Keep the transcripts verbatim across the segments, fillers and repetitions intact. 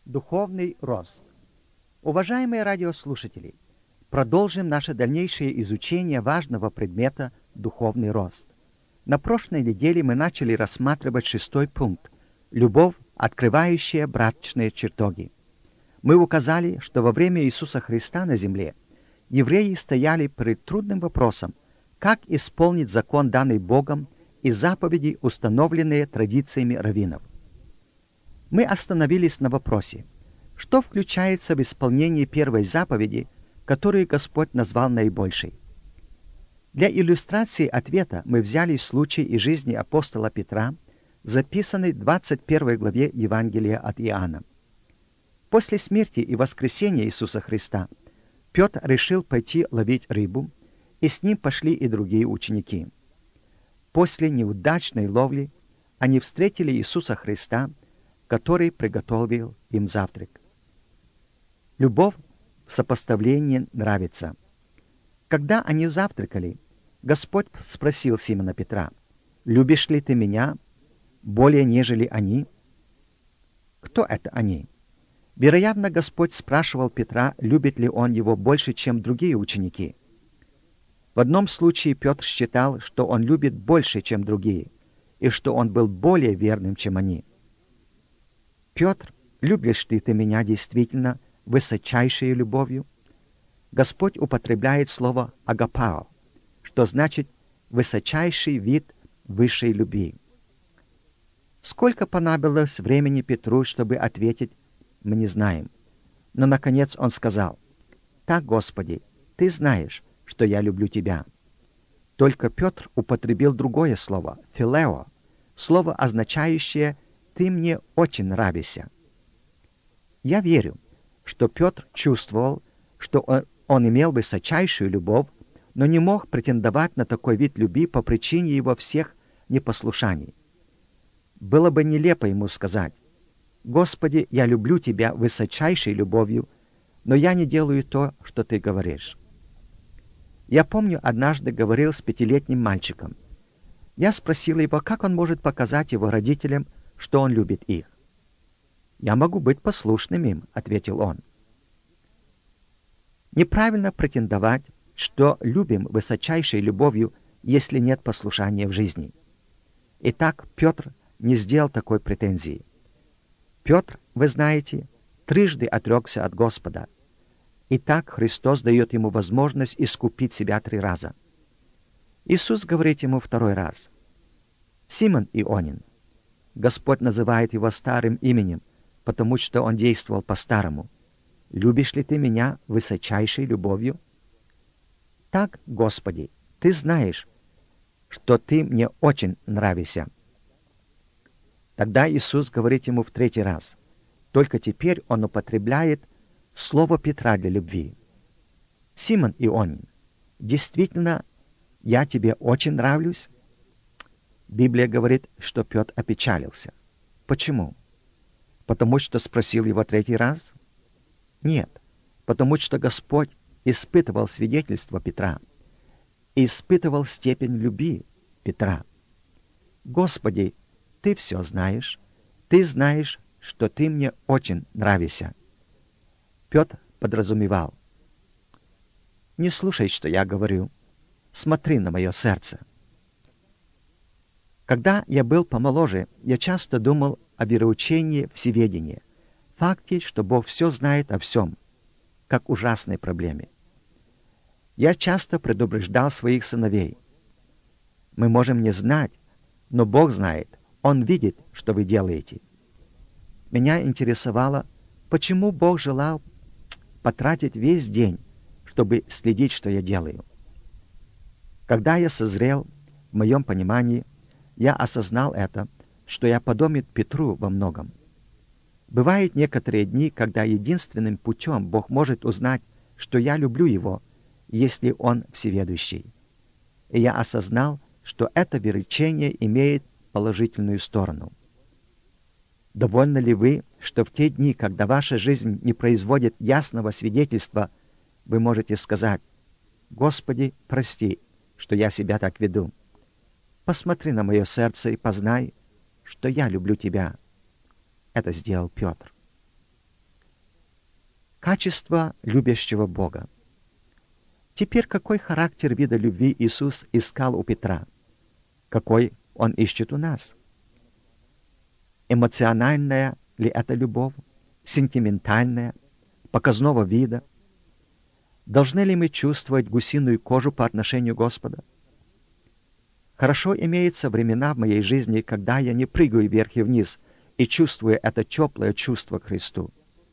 Духовный рост. Уважаемые радиослушатели, продолжим наше дальнейшее изучение важного предмета «Духовный рост». На прошлой неделе мы начали рассматривать шестой пункт «Любовь, открывающая брачные чертоги». Мы указали, что во время Иисуса Христа на земле евреи стояли перед трудным вопросом, как исполнить закон, данный Богом, и заповеди, установленные традициями раввинов. Мы остановились на вопросе, что включается в исполнение первой заповеди, которую Господь назвал наибольшей. Для иллюстрации ответа мы взяли случай из жизни апостола Петра, записанный в двадцать первой главе Евангелия от Иоанна. После смерти и воскресения Иисуса Христа Петр решил пойти ловить рыбу, и с ним пошли и другие ученики. После неудачной ловли они встретили Иисуса Христа, который приготовил им завтрак. Любовь в сопоставлении нравится. Когда они завтракали, Господь спросил Симона Петра: «Любишь ли ты меня более, нежели они?» Кто это они? Вероятно, Господь спрашивал Петра, любит ли он его больше, чем другие ученики. В одном случае Петр считал, что он любит больше, чем другие, и что он был более верным, чем они. «Петр, любишь ли ты меня действительно высочайшей любовью?» Господь употребляет слово «агапао», что значит «высочайший вид высшей любви». Сколько понадобилось времени Петру, чтобы ответить, мы не знаем. Но, наконец, он сказал: «Так, Господи, Ты знаешь, что я люблю Тебя». Только Петр употребил другое слово — «филео», слово, означающее «ты мне очень нравишься». Я верю, что Петр чувствовал, что он, он имел высочайшую любовь, но не мог претендовать на такой вид любви по причине его всех непослушаний. Было бы нелепо ему сказать: «Господи, я люблю Тебя высочайшей любовью, но я не делаю то, что Ты говоришь». Я помню, однажды говорил с пятилетним мальчиком. Я спросил его, как он может показать его родителям, что он любит их. «Я могу быть послушным им», — ответил он. Неправильно претендовать, что любим высочайшей любовью, если нет послушания в жизни. Итак, Петр не сделал такой претензии. Петр, вы знаете, трижды отрекся от Господа. Итак, Христос дает ему возможность искупить себя три раза. Иисус говорит ему второй раз: «Симон Ионин». Господь называет его старым именем, потому что он действовал по-старому. «Любишь ли ты меня высочайшей любовью?» «Так, Господи, Ты знаешь, что Ты мне очень нравишься». Тогда Иисус говорит ему в третий раз. Только теперь он употребляет слово Петра для любви. «Симон Ионин, действительно, я тебе очень нравлюсь?» Библия говорит, что Петр опечалился. Почему? Потому что спросил его третий раз? Нет, потому что Господь испытывал свидетельство Петра, испытывал степень любви Петра. «Господи, Ты все знаешь, Ты знаешь, что Ты мне очень нравишься». Петр подразумевал: «Не слушай, что я говорю, смотри на мое сердце». Когда я был помоложе, я часто думал о вероучении всеведения, факте, что Бог все знает о всем, как ужасной проблеме. Я часто предупреждал своих сыновей: мы можем не знать, но Бог знает, Он видит, что вы делаете. Меня интересовало, почему Бог желал потратить весь день, чтобы следить, что я делаю. Когда я созрел, в моем понимании, я осознал это, что я подобен Петру во многом. Бывают некоторые дни, когда единственным путем Бог может узнать, что я люблю Его, если Он всеведущий. И я осознал, что это вероучение имеет положительную сторону. Довольны ли вы, что в те дни, когда ваша жизнь не производит ясного свидетельства, вы можете сказать: «Господи, прости, что я себя так веду. Посмотри на мое сердце и познай, что я люблю Тебя». Это сделал Петр. Качество любящего Бога. Теперь какой характер вида любви Иисус искал у Петра? Какой Он ищет у нас? Эмоциональная ли это любовь? Сентиментальная? Показного вида? Должны ли мы чувствовать гусиную кожу по отношению Господа? Хорошо имеются времена в моей жизни, когда я не прыгаю вверх и вниз и чувствую это теплое чувство к Христу.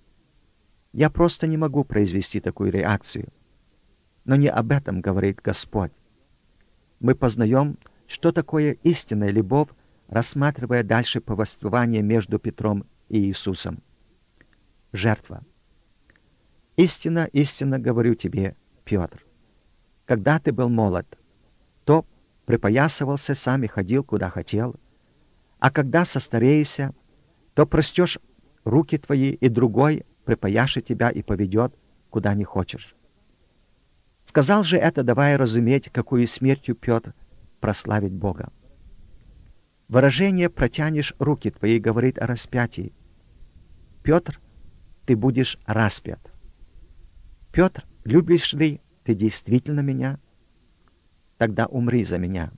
Я просто не могу произвести такую реакцию. Но не об этом говорит Господь. Мы познаем, что такое истинная любовь, рассматривая дальше повествование между Петром и Иисусом. Жертва. Истинно, истинно говорю тебе, Петр, когда ты был молод, то припоясывался сам и ходил, куда хотел, а когда состареешься, то простешь руки твои, и другой припояшет тебя и поведет, куда не хочешь. Сказал же это, давая разуметь, какую смертью Петр прославит Бога. Выражение «протянешь руки твои» говорит о распятии. Петр, ты будешь распят. Петр, любишь ли ты действительно меня? Тогда умри за меня.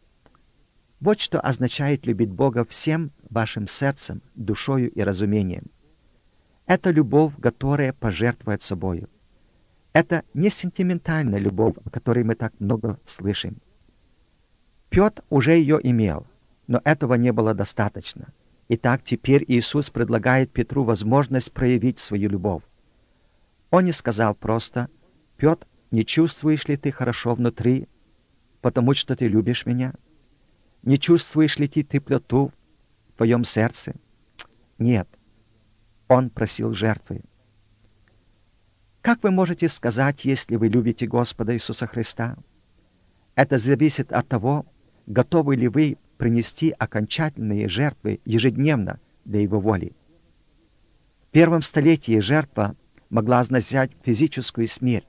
Вот что означает любить Бога всем вашим сердцем, душою и разумением. Это любовь, которая пожертвует собою. Это не сентиментальная любовь, о которой мы так много слышим. Петр уже ее имел, но этого не было достаточно. Итак, теперь Иисус предлагает Петру возможность проявить свою любовь. Он не сказал просто: «Петр, не чувствуешь ли ты хорошо внутри, потому что ты любишь меня? Не чувствуешь ли ты теплоту в твоем сердце?» Нет. Он просил жертвы. Как вы можете сказать, если вы любите Господа Иисуса Христа? Это зависит от того, готовы ли вы принести окончательные жертвы ежедневно для Его воли. В первом столетии жертва могла означать физическую смерть.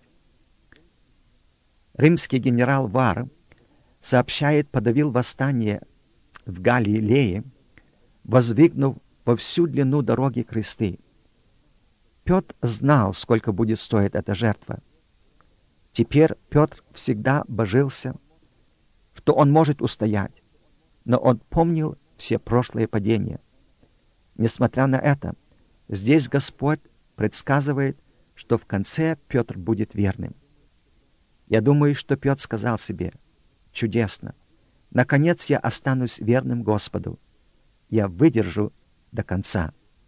Римский генерал Вар, сообщает, подавил восстание в Галилее, воздвигнув во всю длину дороги кресты. Петр знал, сколько будет стоить эта жертва. Теперь Петр всегда божился, что он может устоять, но он помнил все прошлые падения. Несмотря на это, здесь Господь предсказывает, что в конце Петр будет верным. Я думаю, что Петр сказал себе: «Чудесно! Наконец я останусь верным Господу. Я выдержу до конца».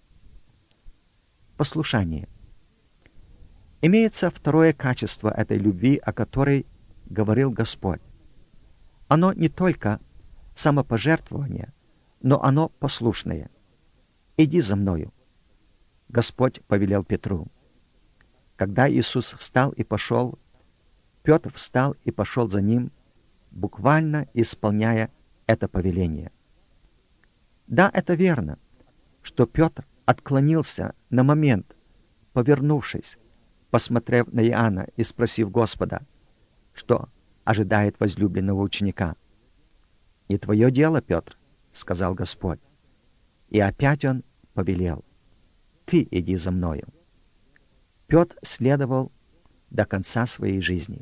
Послушание. Имеется второе качество этой любви, о которой говорил Господь. Оно не только самопожертвование, но оно послушное. «Иди за мною», Господь повелел Петру. Когда Иисус встал и пошел, Петр встал и пошел за ним, буквально исполняя это повеление. Да, это верно, что Петр отклонился на момент, повернувшись, посмотрев на Иоанна и спросив Господа, что ожидает возлюбленного ученика. «Не твое дело, Петр», — сказал Господь. И опять он повелел: «Ты иди за мною». Петр следовал до конца своей жизни.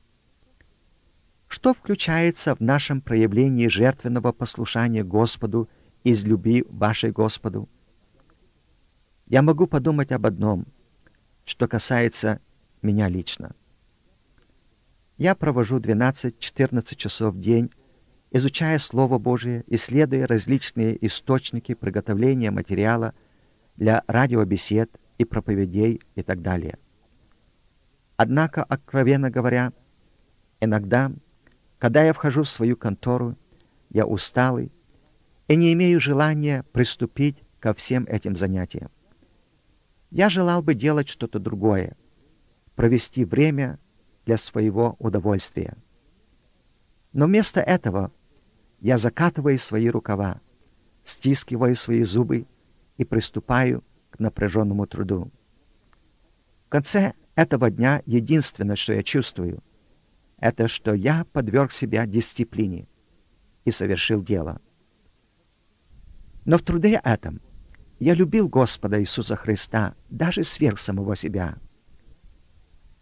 Что включается в нашем проявлении жертвенного послушания Господу из любви вашей Господу? Я могу подумать об одном, что касается меня лично. Я провожу двенадцать-четырнадцать часов в день, изучая Слово Божие, исследуя различные источники приготовления материала для радиобесед и проповедей и так далее. Однако, откровенно говоря, иногда, когда я вхожу в свою контору, я усталый и не имею желания приступить ко всем этим занятиям. Я желал бы делать что-то другое, провести время для своего удовольствия. Но вместо этого я закатываю свои рукава, стискиваю свои зубы и приступаю к напряженному труду. В конце этого дня единственное, что я чувствую, это что я подверг себя дисциплине и совершил дело. Но в труде этом я любил Господа Иисуса Христа даже сверх самого себя.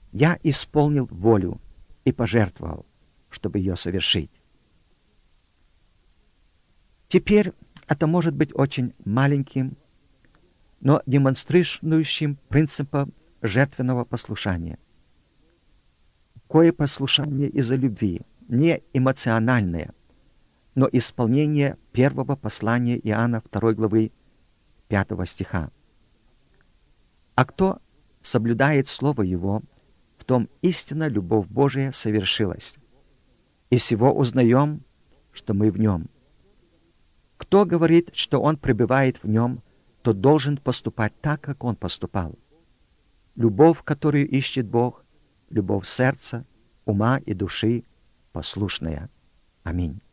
Я исполнил волю и пожертвовал, чтобы ее совершить. Теперь это может быть очень маленьким, но демонстрирующим принципом жертвенного послушания. Кое послушание из-за любви, не эмоциональное, но исполнение первого послания Иоанна второй главы пятого стиха. А кто соблюдает Слово Его, в том истинно любовь Божия совершилась. И сего узнаем, что мы в Нем. Кто говорит, что он пребывает в Нем, тот должен поступать так, как Он поступал. Любовь, которую ищет Бог, любовь сердца, ума и души, послушная. Аминь.